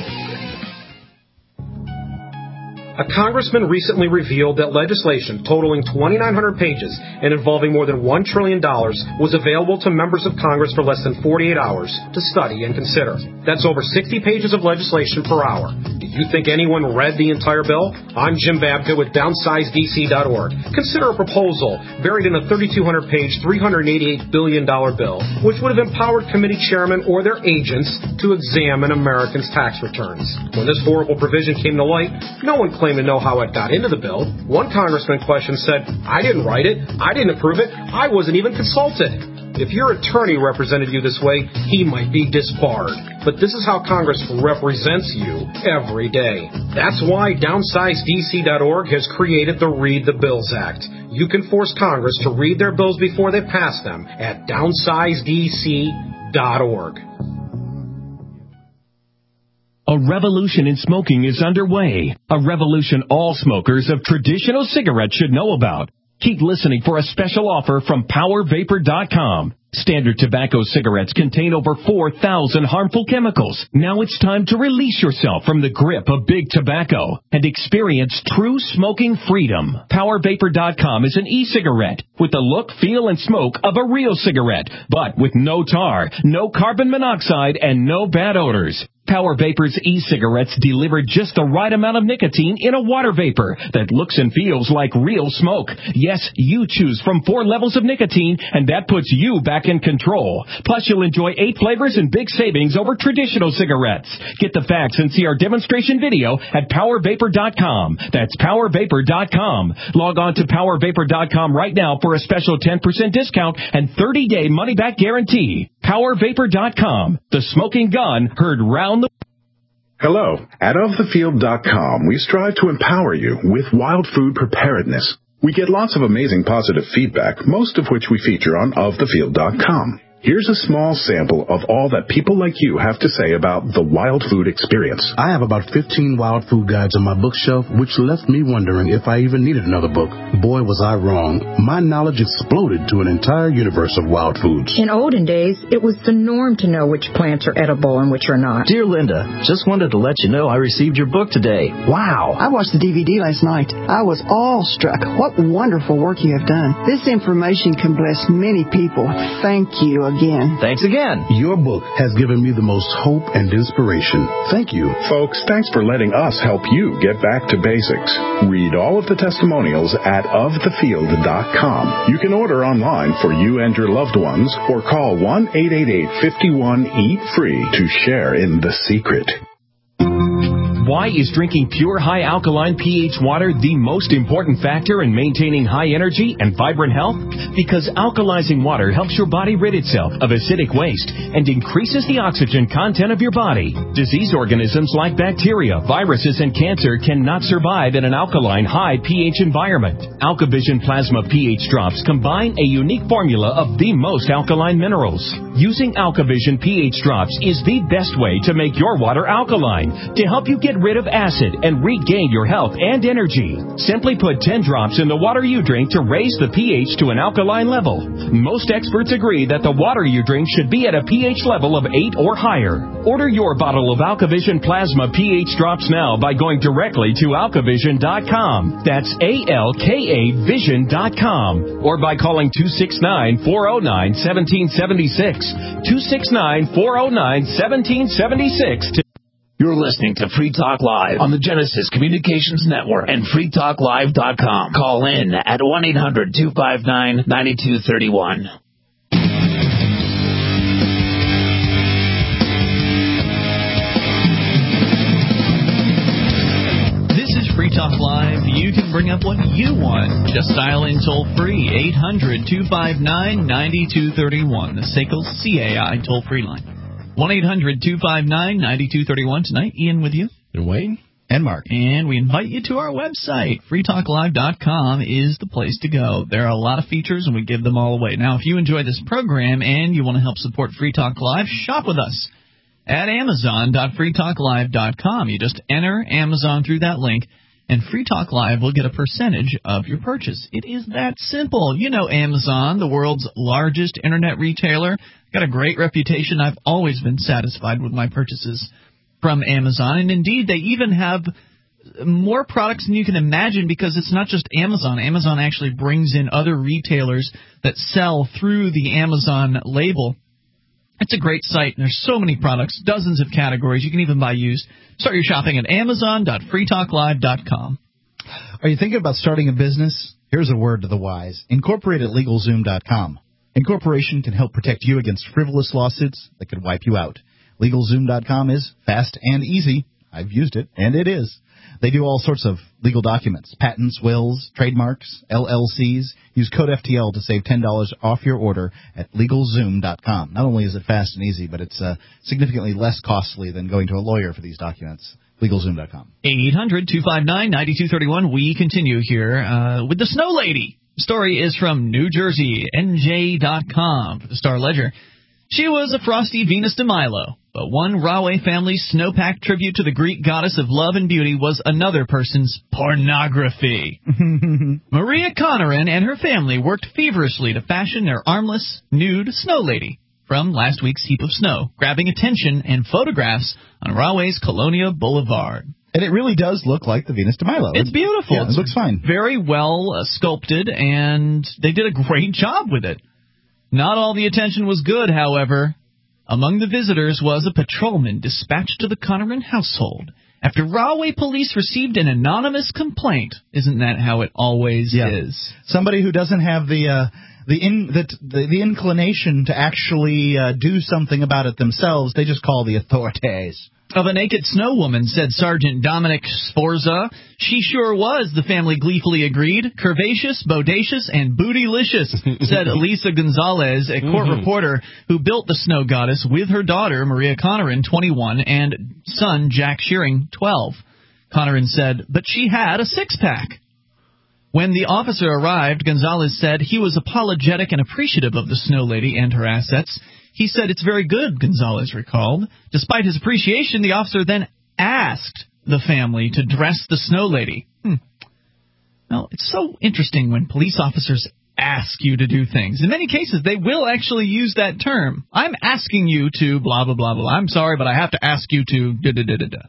A congressman recently revealed that legislation totaling 2,900 pages and involving more than $1 trillion was available to members of Congress for less than 48 hours to study and consider. That's over 60 pages of legislation per hour. Do you think anyone read the entire bill? I'm Jim Babka with DownsizeDC.org. Consider a proposal buried in a 3,200-page, $388 billion bill, which would have empowered committee chairmen or their agents to examine Americans' tax returns. When this horrible provision came to light, no one claimed to know how it got into the bill. One congressman questioned said, "I didn't write it. I didn't approve it. I wasn't even consulted." If your attorney represented you this way, he might be disbarred. But this is how Congress represents you every day. That's why DownsizeDC.org has created the Read the Bills Act. You can force Congress to read their bills before they pass them at DownsizeDC.org. A revolution in smoking is underway. A revolution all smokers of traditional cigarettes should know about. Keep listening for a special offer from PowerVapor.com. Standard tobacco cigarettes contain over 4,000 harmful chemicals. Now it's time to release yourself from the grip of big tobacco and experience true smoking freedom. PowerVapor.com is an e-cigarette with the look, feel, and smoke of a real cigarette, but with no tar, no carbon monoxide, and no bad odors. Power Vapor's e-cigarettes deliver just the right amount of nicotine in a water vapor that looks and feels like real smoke. Yes, you choose from 4 levels of nicotine, and that puts you back in control. Plus, you'll enjoy 8 flavors and big savings over traditional cigarettes. Get the facts and see our demonstration video at PowerVapor.com. That's PowerVapor.com. Log on to PowerVapor.com right now for a special 10% discount and 30-day money-back guarantee. PowerVapor.com. The smoking gun heard round the... Hello. At OfTheField.com, we strive to empower you with wild food preparedness. We get lots of amazing positive feedback, most of which we feature on OfTheField.com. Here's a small sample of all that people like you have to say about the Wild Food experience. I have about 15 Wild Food guides on my bookshelf, which left me wondering if I even needed another book. Boy, was I wrong. My knowledge exploded to an entire universe of wild foods. In olden days, it was the norm to know which plants are edible and which are not. Dear Linda, just wanted to let you know I received your book today. Wow. I watched the DVD last night. I was awestruck. What wonderful work you have done. This information can bless many people. Thank you again. Thanks again. Your book has given me the most hope and inspiration. Thank you. Folks, thanks for letting us help you get back to basics. Read all of the testimonials at ofthefield.com. You can order online for you and your loved ones or call 1-888-51-EAT-FREE to share in the secret. Why is drinking pure high alkaline pH water the most important factor in maintaining high energy and vibrant health? Because alkalizing water helps your body rid itself of acidic waste and increases the oxygen content of your body. Disease organisms like bacteria, viruses, and cancer cannot survive in an alkaline high pH environment. AlkaVision Plasma pH drops combine a unique formula of the most alkaline minerals. Using AlkaVision pH drops is the best way to make your water alkaline to help you get rid of acid and regain your health and energy. Simply put 10 drops in the water you drink to raise the pH to an alkaline level. Most experts agree that the water you drink should be at a pH level of 8 or higher. Order your bottle of AlkaVision Plasma pH drops now by going directly to alkavision.com. That's ALKA Vision.com. Or by calling 269-409-1776. 269-409-1776 You're listening to Free Talk Live on the Genesis Communications Network and freetalklive.com. Call in at 1-800-259-9231. This is Free Talk Live. You can bring up what you want. Just dial in toll-free, 800-259-9231, the SACL CAI toll-free line. 1-800-259-9231. Tonight, Ian with you. And Wayne. And Mark. And we invite you to our website. freetalklive.com is the place to go. There are a lot of features, and we give them all away. Now, if you enjoy this program and you want to help support Free Talk Live, shop with us at amazon.freetalklive.com. You just enter Amazon through that link, and Free Talk Live will get a percentage of your purchase. It is that simple. You know Amazon, the world's largest internet retailer. Got a great reputation. I've always been satisfied with my purchases from Amazon. And indeed, they even have more products than you can imagine because it's not just Amazon. Amazon actually brings in other retailers that sell through the Amazon label. It's a great site, and there's so many products, dozens of categories. You can even buy used. Start your shopping at amazon.freetalklive.com. Are you thinking about starting a business? Here's a word to the wise. Incorporate at LegalZoom.com. Incorporation can help protect you against frivolous lawsuits that could wipe you out. LegalZoom.com is fast and easy. I've used it, and it is. They do all sorts of legal documents, patents, wills, trademarks, LLCs. Use code FTL to save $10 off your order at LegalZoom.com. Not only is it fast and easy, but it's significantly less costly than going to a lawyer for these documents. LegalZoom.com. 800-259-9231. We continue here with the Snow Lady. The story is from New Jersey, NJ.com for the Star-Ledger. She was a frosty Venus de Milo, but one Rahway family snowpack tribute to the Greek goddess of love and beauty was another person's pornography. Maria Connerin and her family worked feverishly to fashion their armless, nude snow lady from last week's heap of snow, grabbing attention and photographs on Rahway's Colonia Boulevard. And it really does look like the Venus de Milo. It's beautiful. Yeah, it looks fine. Very well sculpted, and they did a great job with it. Not all the attention was good, however. Among the visitors was a patrolman dispatched to the Connerin household after Rahway police received an anonymous complaint. Isn't that how it always is? Somebody who doesn't have the inclination to actually do something about it themselves, they just call the authorities. Of a naked snow woman, said Sergeant Dominic Sforza. She sure was, the family gleefully agreed. Curvaceous, bodacious, and bootylicious, said Elisa Gonzalez, a court reporter who built the snow goddess with her daughter, Maria Connerin, 21, and son, Jack Shearing, 12. Connerin said, but she had a six-pack. When the officer arrived, Gonzalez said he was apologetic and appreciative of the snow lady and her assets. He said it's very good, Gonzalez recalled. Despite his appreciation, the officer then asked the family to dress the snow lady. Now, it's so interesting when police officers ask you to do things. In many cases, they will actually use that term. I'm asking you to blah, blah, blah, blah. I'm sorry, but I have to ask you to da-da-da-da-da.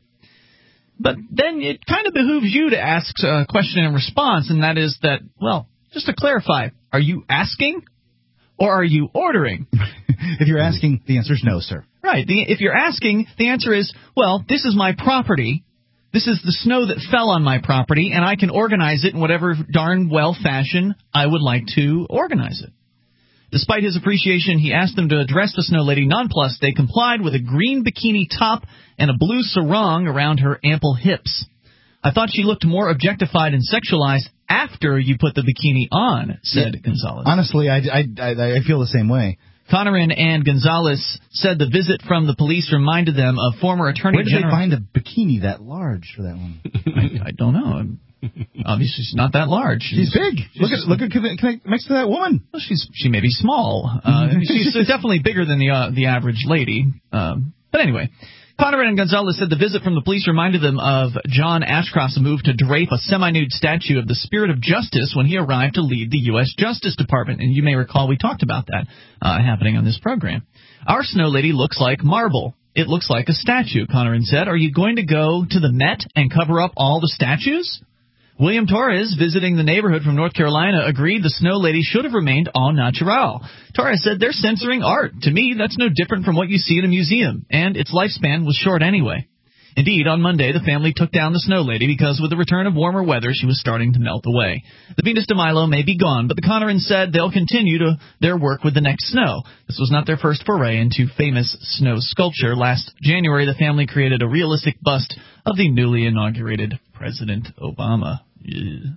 But then it kind of behooves you to ask a question and response, and that is that, well, just to clarify, are you asking or are you ordering? If you're asking, the answer is no, sir. Right. If you're asking, the answer is, well, this is my property. This is the snow that fell on my property, and I can organize it in whatever darn well fashion I would like to organize it. Despite his appreciation, he asked them to address the snow lady. Nonplussed, they complied with a green bikini top and a blue sarong around her ample hips. I thought she looked more objectified and sexualized after you put the bikini on, said Gonzalez. Honestly, I feel the same way. Conneran and Gonzalez said the visit from the police reminded them of former Attorney General... Where did they find a bikini that large for that woman? I don't know. Obviously, she's not that large. She's big. Look at next to that woman. Well, she may be small. She's definitely bigger than the average lady. But anyway, Conneran and Gonzalez said the visit from the police reminded them of John Ashcroft's move to drape a semi-nude statue of the Spirit of Justice when he arrived to lead the U.S. Justice Department. And you may recall we talked about that happening on this program. Our snow lady looks like marble. It looks like a statue, Conneran said. Are you going to go to the Met and cover up all the statues? William Torres, visiting the neighborhood from North Carolina, agreed the snow lady should have remained au naturel. Torres said they're censoring art. To me, that's no different from what you see in a museum, and its lifespan was short anyway. Indeed, on Monday, the family took down the snow lady because with the return of warmer weather, she was starting to melt away. The Venus de Milo may be gone, but the Connerans said they'll continue their work with the next snow. This was not their first foray into famous snow sculpture. Last January, the family created a realistic bust of the newly inaugurated President Obama. Yeah.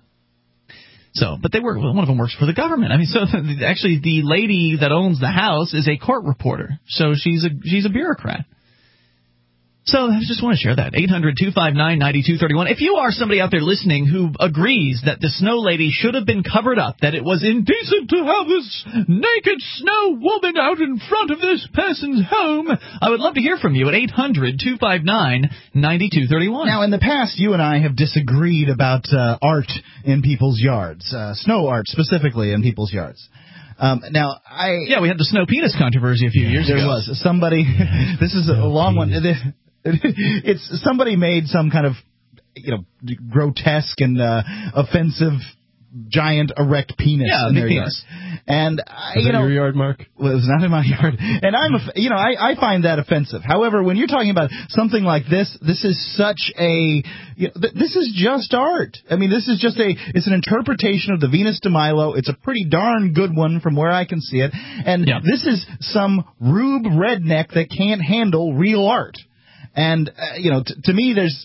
So, but one of them works for the government. I mean, so actually the lady that owns the house is a court reporter. So she's a bureaucrat. So I just want to share that. 800-259-9231. If you are somebody out there listening who agrees that the snow lady should have been covered up, that it was indecent to have this naked snow woman out in front of this person's home, I would love to hear from you at 800-259-9231. Now, in the past, you and I have disagreed about art in people's yards, snow art specifically in people's yards. We had the snow penis controversy a few years ago. There was somebody. This is a long one. It's somebody made some kind of grotesque and offensive giant erect penis in their yard. And is that your yard, Mark? Well, it's not in my yard. And I find that offensive. However, when you're talking about something like this is such a this is just art. I mean, this is just it's an interpretation of the Venus de Milo. It's a pretty darn good one from where I can see it. And this is some rube redneck that can't handle real art. And to me, it's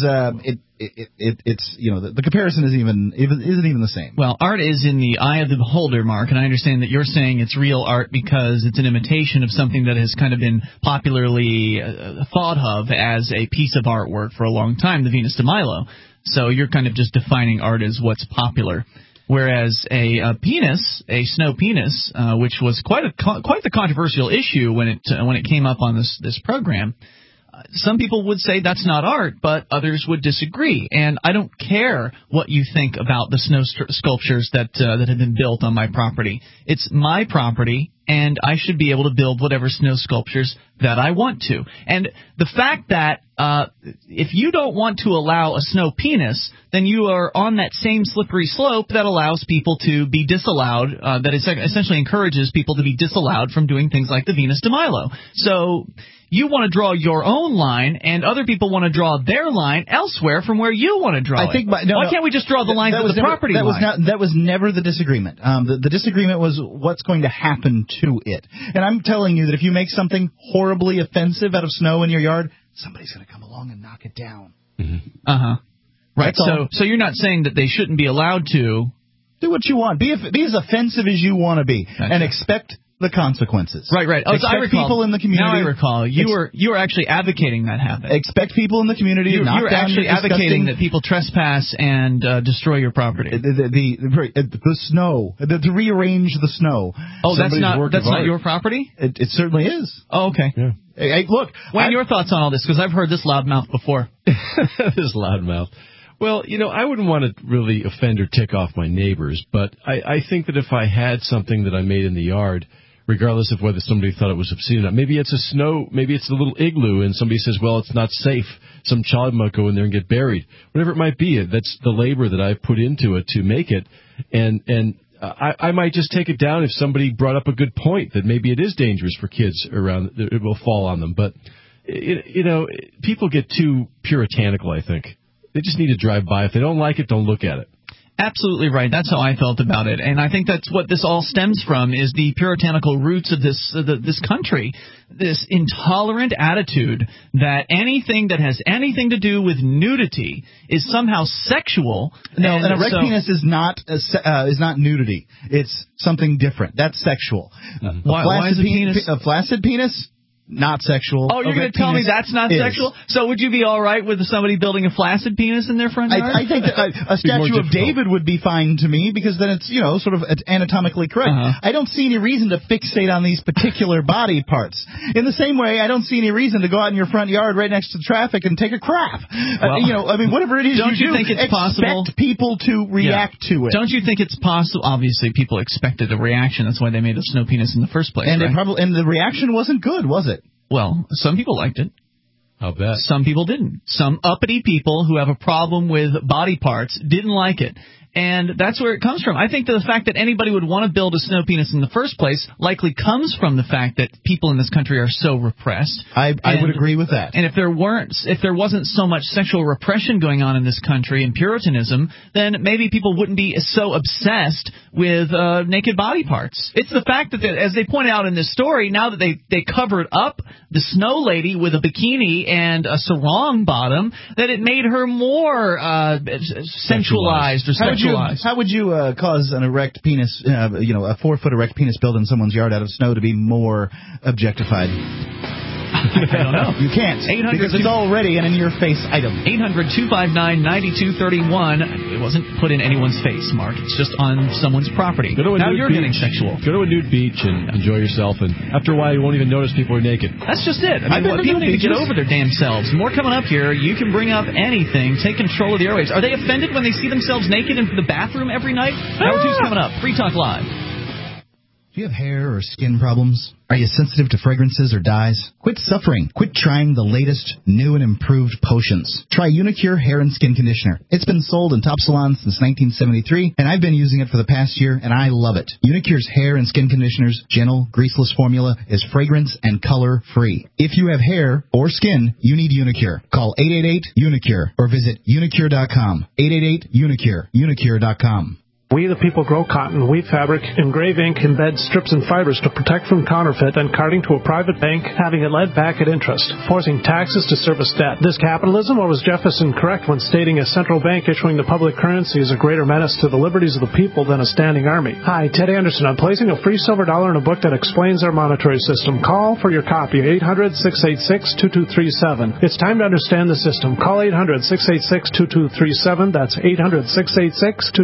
the comparison isn't even the same. Well, art is in the eye of the beholder, Mark, and I understand that you're saying it's real art because it's an imitation of something that has kind of been popularly thought of as a piece of artwork for a long time, the Venus de Milo. So you're kind of just defining art as what's popular. Whereas a snow penis, which was quite the controversial issue when it came up on this program. Some people would say that's not art, but others would disagree. And I don't care what you think about the snow sculptures that have been built on my property. It's my property, and I should be able to build whatever snow sculptures that I want to. And the fact that if you don't want to allow a snow penis, then you are on that same slippery slope that allows people to be disallowed, that essentially encourages people to be disallowed from doing things like the Venus de Milo. So you want to draw your own line, and other people want to draw their line elsewhere from where you want to draw it. Why can't we just draw the lines of the property line? That was never the disagreement. The disagreement was what's going to happen to it. And I'm telling you that if you make something horribly offensive out of snow in your yard, somebody's going to come along and knock it down. Mm-hmm. Right. So you're not saying that they shouldn't be allowed to do what you want. Be as offensive as you want to be, and expect the consequences. Right. Oh, so I recall. People in the community. Now I recall. You were actually advocating that happen. Expect people in the community to knock down. You were actually advocating that people trespass and destroy your property. The snow. To rearrange the snow. Oh, that's not your property? It certainly is. Oh, okay. Yeah. Hey, look, Wayne, your thoughts on all this? Because I've heard this loudmouth before. This loudmouth. Well, I wouldn't want to really offend or tick off my neighbors, but I think that if I had something that I made in the yard, regardless of whether somebody thought it was obscene or not, maybe it's a little igloo, and somebody says, well, it's not safe. Some child might go in there and get buried. Whatever it might be, that's the labor that I've put into it to make it, and I might just take it down if somebody brought up a good point that maybe it is dangerous for kids around, it will fall on them. But, people get too puritanical, I think. They just need to drive by. If they don't like it, don't look at it. Absolutely right. That's how I felt about it. And I think that's what this all stems from, is the puritanical roots of this country, this intolerant attitude that anything that has anything to do with nudity is somehow sexual. No, an erect penis is not nudity. It's something different. That's sexual. Why is a flaccid penis? Not sexual. Oh, you're going to tell me that's not sexual? So would you be all right with somebody building a flaccid penis in their front yard? I think that a statue of David would be fine to me, because then it's, sort of anatomically correct. I don't see any reason to fixate on these particular body parts. In the same way, I don't see any reason to go out in your front yard right next to the traffic and take a crap. Whatever it is don't you think it's possible? Expect people to react to it. Don't you think it's possible? Obviously, people expected a reaction. That's why they made the snow penis in the first place. And the reaction wasn't good, was it? Well, some people liked it. I'll bet. Some people didn't. Some uppity people who have a problem with body parts didn't like it. And that's where it comes from. I think that the fact that anybody would want to build a snow penis in the first place likely comes from the fact that people in this country are so repressed. I would agree with that. And if there wasn't so much sexual repression going on in this country and Puritanism, then maybe people wouldn't be so obsessed with naked body parts. It's the fact that, as they point out in this story, now that they covered up the snow lady with a bikini and a sarong bottom, that it made her more sensualized or sexualized. How would you cause an erect penis, a 4-foot erect penis built in someone's yard out of snow to be more objectified? I don't know. You can't. Because it's already an in-your-face item. 800-259-9231. It wasn't put in anyone's face, Mark. It's just on someone's property. Now you're getting sexual. Go to a nude beach and enjoy yourself, and after a while you won't even notice people are naked. That's just it. People need to get over their damn selves. More coming up here. You can bring up anything. Take control of the airwaves. Are they offended when they see themselves naked in the bathroom every night? Hour 2's coming up. Free Talk Live. Do you have hair or skin problems? Are you sensitive to fragrances or dyes? Quit suffering. Quit trying the latest, new, and improved potions. Try Unicure Hair and Skin Conditioner. It's been sold in top salons since 1973, and I've been using it for the past year, and I love it. Unicure's Hair and Skin Conditioner's gentle, greaseless formula is fragrance and color-free. If you have hair or skin, you need Unicure. Call 888-UNICURE or visit unicure.com. 888-UNICURE. Unicure.com. We the people grow cotton, weave fabric, engrave ink, embed strips and fibers to protect from counterfeit and carting to a private bank, having it led back at interest, forcing taxes to service debt. This capitalism, or was Jefferson correct when stating a central bank issuing the public currency is a greater menace to the liberties of the people than a standing army? Hi, Ted Anderson. I'm placing a free silver dollar in a book that explains our monetary system. Call for your copy, 800-686-2237. It's time to understand the system. Call 800-686-2237. That's 800-686-2237.